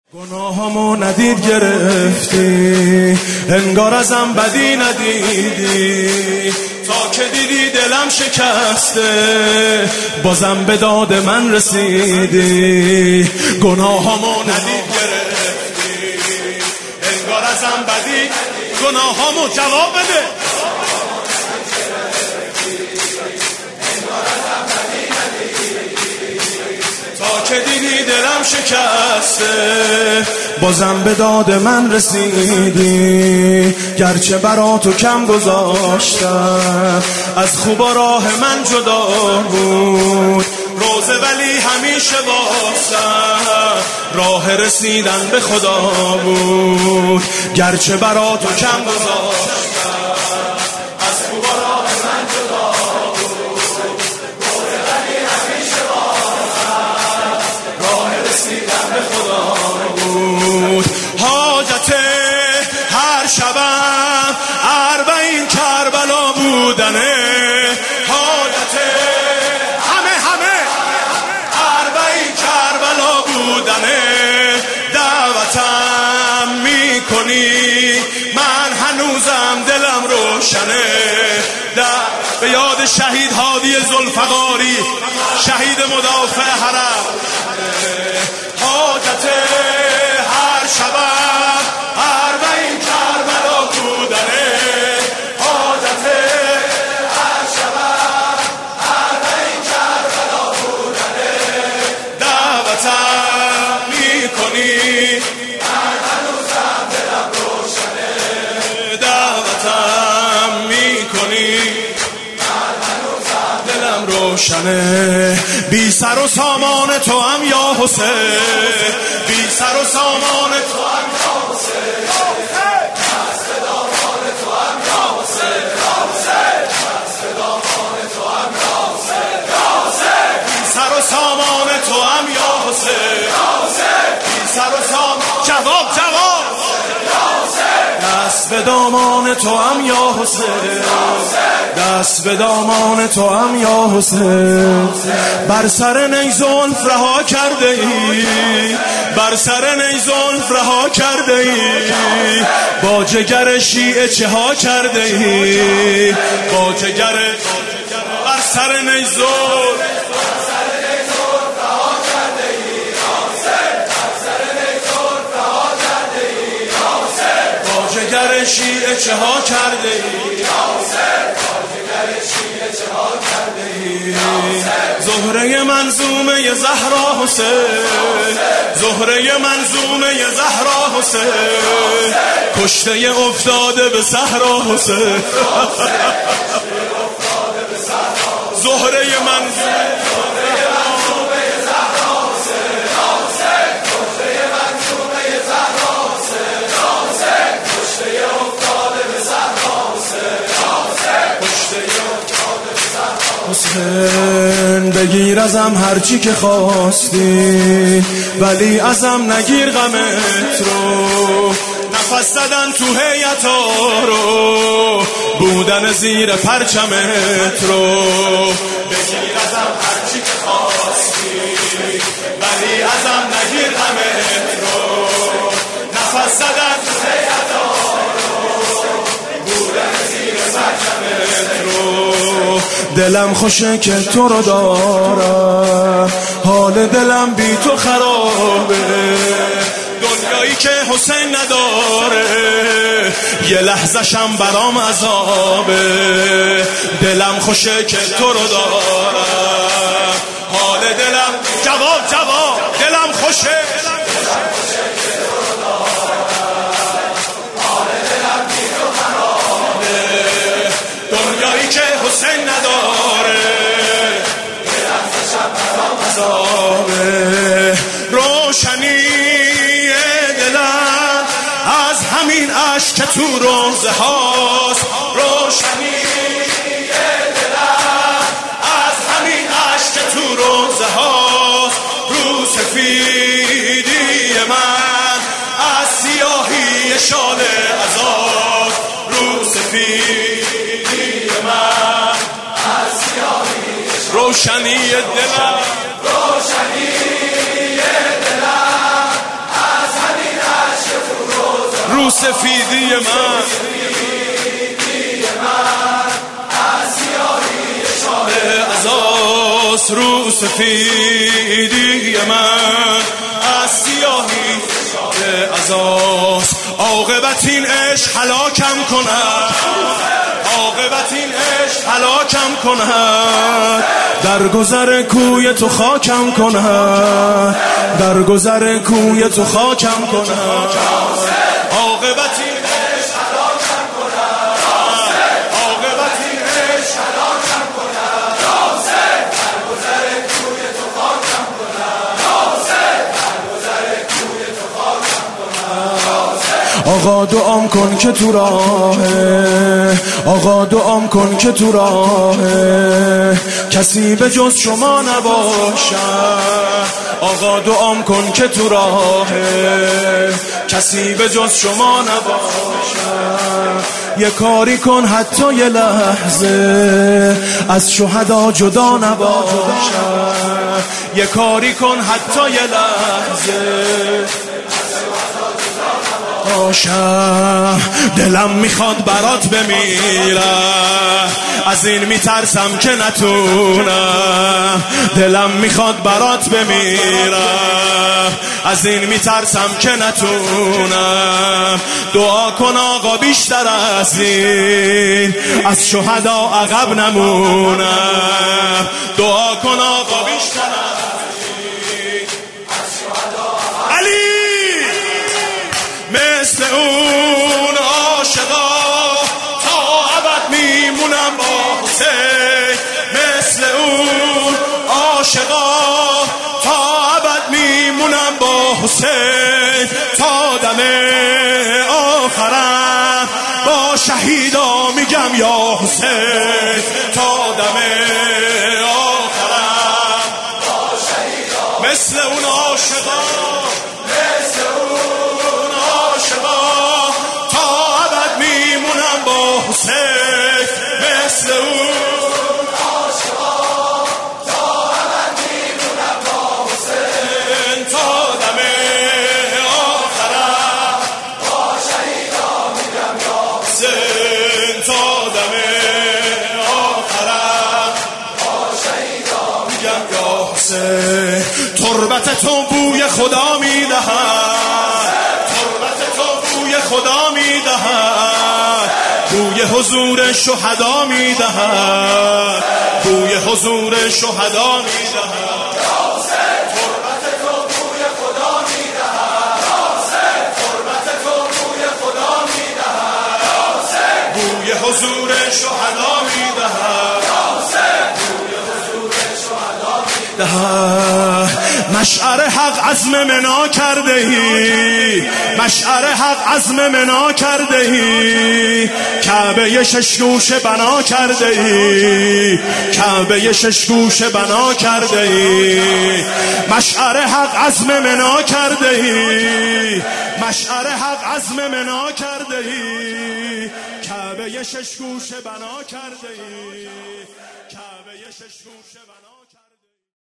گناهامو ندید گرفتی، انگار ازم بدی ندیدی، تا که دیدی دلم شکسته بازم به داد من رسیدی. گناهامو ندید گرفتی، انگار ازم بدی، گناهامو جواب بده. تا که دیدی دلم شکسته بازم به داد من رسیدی. گرچه برا تو کم گذاشتم، از خوبا راه من جدا بود، روزه ولی همیشه واسم راه رسیدن به خدا بود. گرچه برا تو کم گذاشتم، از خوبا راه من جدا بود، روزه ولی همیشه واسم راه رسیدن به خدا بود. حاجت هر شبم 40 کربلا بودنه، حاجت همه 40 کربلا بودنه. دعوتم میکنی من هنوزم دلم روشنه، به یاد شهید هادی ذوالفقاری، شهید مدافع حرم. حاجت هر شبم 40 کربلا بودنه، حاجت هر شبم 40 کربلا بودنه. دعوتم میکنی من هنوزم دلم روشنه، دعوتم میکنی من هنوزم دلم روشنه. بی سر و سامان تو هم یا حسین، بی سر و سامان تو هم یا حسین، دست به دامان تو هم یا حسین، دست به دامان تو هم یا حسین، بی سر و سامان تو هم یا حسین، بی سر و سامان جواب دست به دامان تو هم یا حسین، دست به دامان تو هم یا حسین. بر سر نیزلف رها کرده ای، بر سر نیزلف رها کرده ای، با جگر شیعه چه ها کرده ای، با جگر بر سر نیزلف جگر شیعه چه ها کرده ای، جگر شیعه چه ها کرده ای. زهره منظومه زهرا حسین، زهره منظومه زهرا حسین، کشته افتاده به صحرا حسین. زهره منظومه حسین، بگیر ازم هرچی که خواستی، ولی ازم نگیر غمت رو. نفس زدن تو هیئتا رو، بودن زیر پرچمت رو. بگیر ازم هرچی که خواستی، ولی ازم نگیر غمت رو. نفس زدن تو هیئتا رو، بودن زیر پرچمت رو. دلم خوشه که تو رو دارم، حال دلم بی تو خرابه. دنیایی که حسین نداره یه لحظه‌شم برام عذابه. دلم خوشه که تو رو دارم، حال دلم جواب دلم خوشه که تو رو دارم، حال دلم بی تو خرابه. دنیایی که حسین نداره یه لحظه‌شم برام عذابه. روشنی دلم از همین عشق که تو روزه هاست، روشنی دلم از همین عشق که تو روزه هاست. رو سفیدی من از سیاهی شال عذاب، رو سفیدی من از سیاهی روشنی دلم، روشنی دلم از رو سفیدی من، از سیاهی شاه عزاست. رو سفیدی من از سیاهی شاه عزاست. عاقبت این عشق هلاکم کند، عاقبت این عشق هلاکم کند. در گذر کوی تو خاکم کند، در گذر کوی تو خاکم کند. عاقبت این عشق هلاکم کند، عاقبت این عشق هلاکم کند. در گذر کوی تو خاکم کند، در گذر کوی تو خاکم کند. آقا دعام کن که تو راهه، آقا دعام کن که تو راهه کسی به جز شما نباشد. آقا دعام کن که تو راهه کسی به جز شما نباشد. یه کاری کن حتی یه لحظه از شهدا جدا نباشد. یه کاری کن حتی یه لحظه باشم. دلم میخواد برات بمیرم، از این میترسم که نتونم. دلم میخواد برات بمیرم، از این میترسم که نتونم. دعا کن آقا بیشتر از این از شهدا عقب نمونم. دعا کن آقا بیشتر از این از شهدا علی مثل اون عاشقا تا ابد میمونم با حسین. مثل اون عاشقا تا ابد میمونم با حسین. تا دم آخرم با شهیدا میگم یا حسین. تا دم آخرم با شهیدا مثل اون عاشقا، مثل اون عاشقا تا ابد میمونم با حسین. مثل اون عاشقا تا ابد میمونم با حسین. تا دم آخرم با شهیدا میگم یا حسین. تا دم آخرم با شهیدا میگم یا حسین. تربت تو بوی خدا میدهد، تربت تو بوی خدا میدهد. بوی حضور شهدا میدهد، بوی حضور شهدا میدهد. تربت تو بوی خدا میدهد، تربت تو بوی خدا میدهد. بوی حضور شهدا میدهد، بوی حضور شهدا میدهد. مشعر حق عزم منا کرده ای، مشعر حق عزم منا کرده ای. کعبه شش گوشه بنا کرده ای، کعبه شش گوشه بنا کرده ای. مشعر حق عزم منا کرده ای، مشعر حق عزم منا کرده ای. کعبه شش گوشه بنا کرده ای، کعبه شش گوشه بنا